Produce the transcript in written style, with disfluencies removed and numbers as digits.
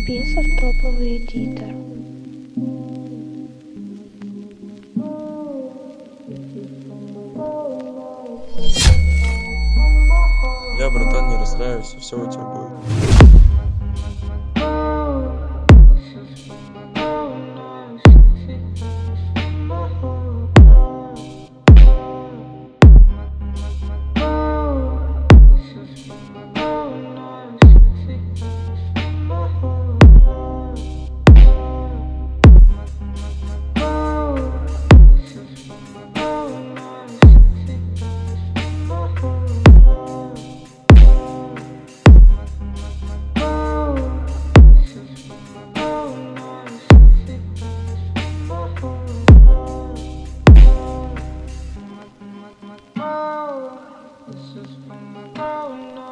Бесов топовый эдитор. Ля, братан, не расстраивайся, все у тебя будет. This is from my going